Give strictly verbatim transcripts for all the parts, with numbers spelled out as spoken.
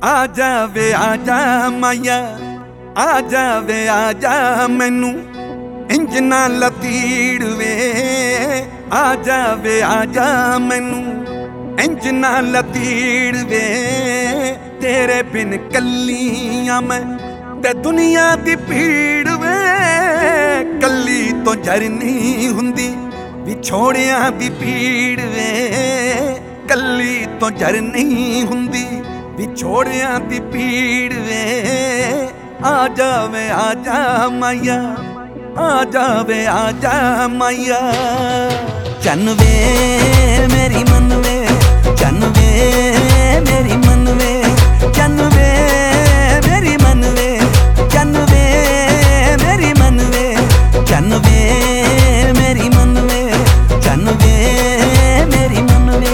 आजा वे आजा माया, आजा वे आजा मैनू इंज ना लतीड़ वे। आजा वे आजा मैनू इंज ना लतीड़ वे। तेरे बिन कलियां मैं ते दुनिया दी भीड़ वे। कली तो जर नहीं हुंदी विछोड़ियां दी भीड़ वे। कली तो जर नहीं हुंदी विछोड़ियां दी भीड़ वे। आजा वे आजा माया, आजा वे आजा माया। चन वे मेरी मन वे, चन वे मेरी मन वे, चन वे मेरी मन वे, चन वे मेरी मन वे, चन वे मेरी मन वे, चन वे मेरी मन वे।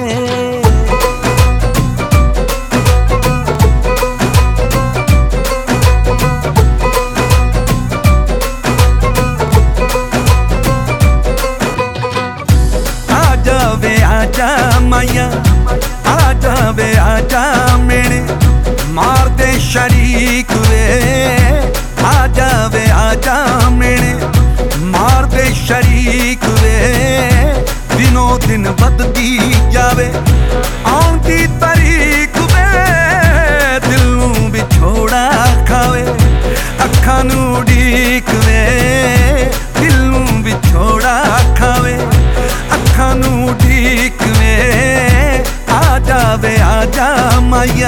आजा वे आजा माया, आजा वे आजा मेरे मार दे शरीक वे। आजा वे आजा मेरे मार दे शरीक वे। दिनों दिन बददी जावे आउण दी तारीख वे। दिल नूं विछोड़ा खावे अखां नूं उड़ीक वे। दिल नूं विछोड़ा खावे अखां नूं उड़ीक वे। आजा वे आजा माया।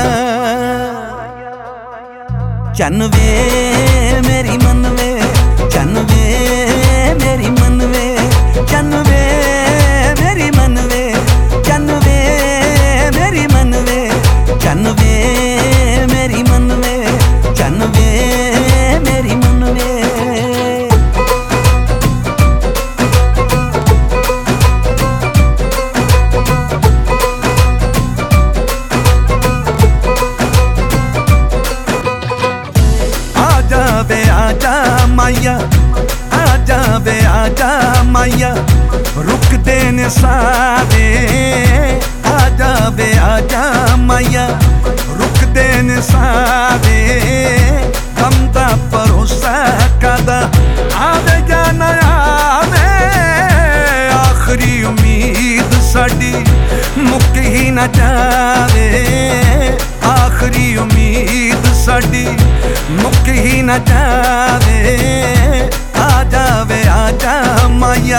चन वे मेरी मन वे, चन वे मेरी मन वे, चन वे मेरी मन वे, चन वे मेरी मन वे, चन वे मेरी मन वे, चन वे मेरी मन वे। आजा वे आजा माया, आजा वे आजा माया। रुक देने सारे आजा वे आजा माया। रुक देने सारे गम दा भरोसा कादा आवे या ना आवे। आखरी उम्मीद साडी मुक ही ना जावे। आखरी उम्मीद साडी मुक ही ना जावे। आजा वे आजा माया।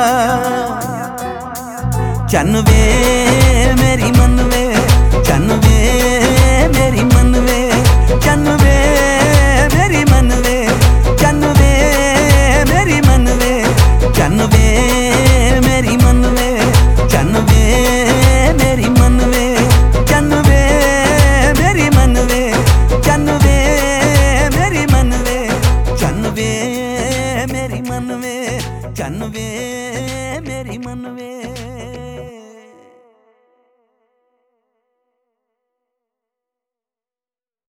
चन वे मेरी मन वे, चन वे मेरी मन वे, चन वे मेरी मन वे, चन वे मेरी मन वे, चन वे मेरी मन वे, चन वे मेरी मन वे, चन वे मेरी मन वे, चन वे मेरी मन वे, चन वे मेरी मन वे, चन वे मेरी मन वे।